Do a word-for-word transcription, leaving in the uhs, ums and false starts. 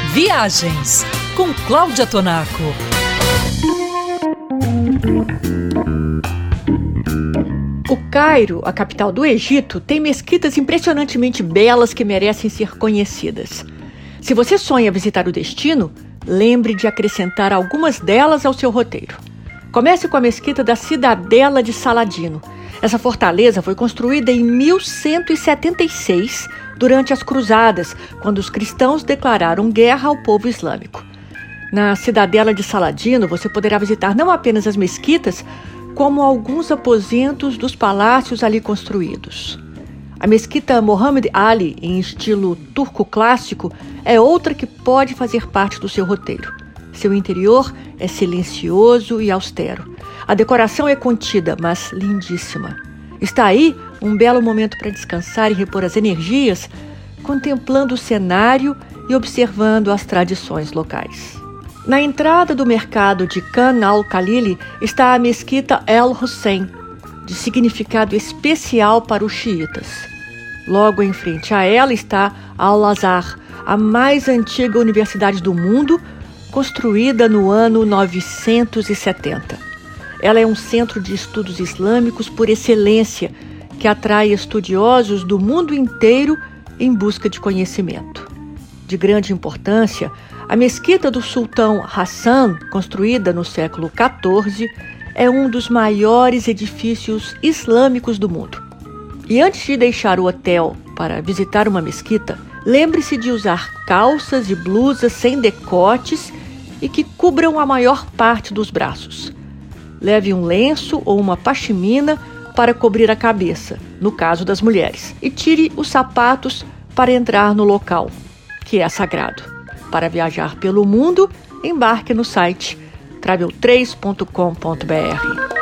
Viagens com Cláudia Tonaco. O Cairo, a capital do Egito, tem mesquitas impressionantemente belas que merecem ser conhecidas. Se você sonha visitar o destino, lembre de acrescentar algumas delas ao seu roteiro. Comece com a mesquita da Cidadela de Saladino. Essa fortaleza foi construída em mil cento e setenta e seis, durante as Cruzadas, quando os cristãos declararam guerra ao povo islâmico. Na Cidadela de Saladino, você poderá visitar não apenas as mesquitas, como alguns aposentos dos palácios ali construídos. A mesquita Mohammed Ali, em estilo turco clássico, é outra que pode fazer parte do seu roteiro. Seu interior é silencioso e austero. A decoração é contida, mas lindíssima. Está aí um belo momento para descansar e repor as energias, contemplando o cenário e observando as tradições locais. Na entrada do mercado de Khan al-Khalili está a mesquita El Hussein, de significado especial para os xiitas. Logo em frente a ela está Al-Azhar, a mais antiga universidade do mundo, construída no ano novecentos e setenta. Ela é um centro de estudos islâmicos por excelência, que atrai estudiosos do mundo inteiro em busca de conhecimento. De grande importância, a mesquita do sultão Hassan, construída no século quatorze, é um dos maiores edifícios islâmicos do mundo. E antes de deixar o hotel para visitar uma mesquita, lembre-se de usar calças e blusas sem decotes e que cubram a maior parte dos braços. Leve um lenço ou uma pashmina para cobrir a cabeça, no caso das mulheres, e tire os sapatos para entrar no local, que é sagrado. Para viajar pelo mundo, embarque no site travel três ponto com ponto b r.